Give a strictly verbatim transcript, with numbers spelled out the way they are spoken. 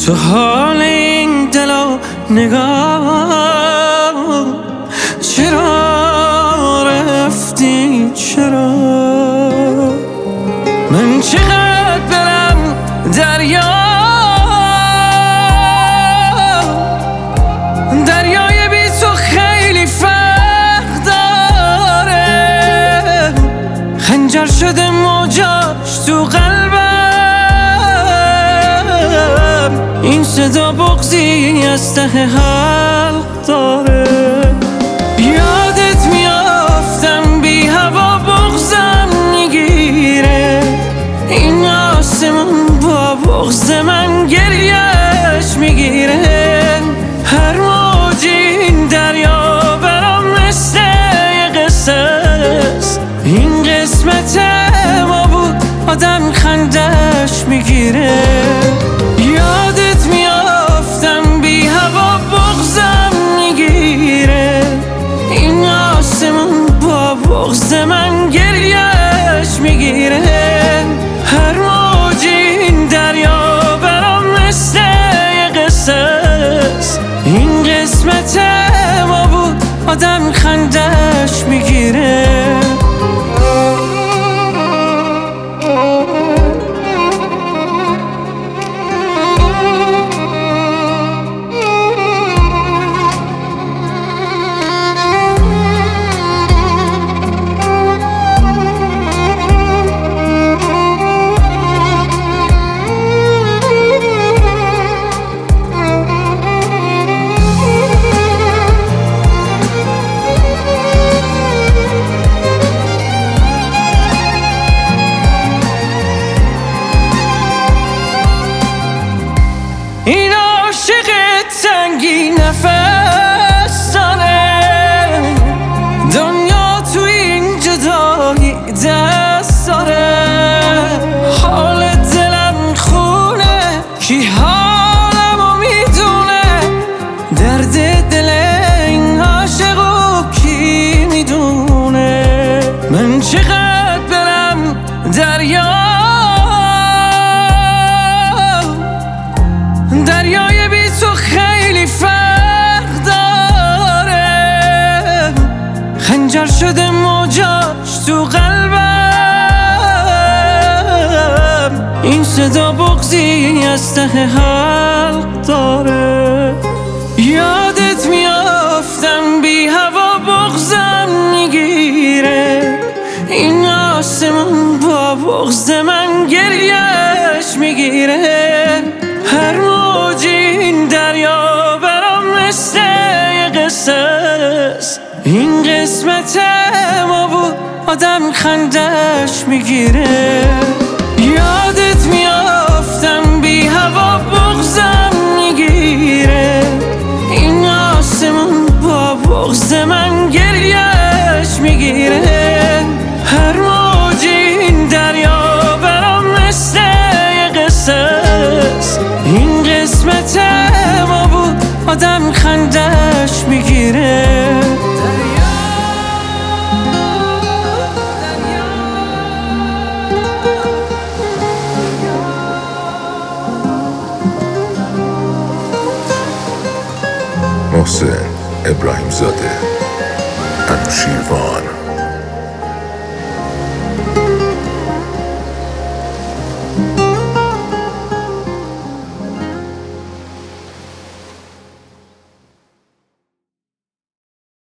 تو حال این دل و نگاه چرا رفتی؟ چرا من چقدر برم دریا دریای بی تو خیلی فرق داره، خنجر شده موجاش تو قلبم، این صدا بغضی از ته حلق داره. یادت میافتم بی هوا بغضم میگیره، این آسمون با بغض من گریهش میگیره. هر موج این دریا برام مثل یه قصه است، این قسمت ما بود آدم خندش میگیره. یادت میافتم بی هوا بغضم میگیره، این آسمون با بغض من گریهش میگیره. هر موج این دریا برام مثل یه قصه است، این قسمت ما بود آدم خندش میگیره. این عاشق تنگی نفس داره، دنیا تو این جدایی دست داره. حال دلم خونه، کی حالمو میدونه، درد دل این عاشقو کی میدونه. من چقدر برم دریا دریای بی تو خیلی فرق داره، خنجر شده موجاش تو قلبم، این صدا بغضی از ته حلق داره. یادت میافتم بی هوا بغضم میگیره، این آسمون با بغض من گریهش میگیره. هر موج این دریا برام مثل یه قصه است، این قسمت ما بود آدم خندش میگیره. یادت میافتم بی هوا بغضم میگیره، این آسمون با بغض من گریهش میگیره. هر موج این دریا برام مثل یه قصه است، این قسمت ما بود آدم خندش میگیره. محسن ابراهیم زاده، انوشیروان.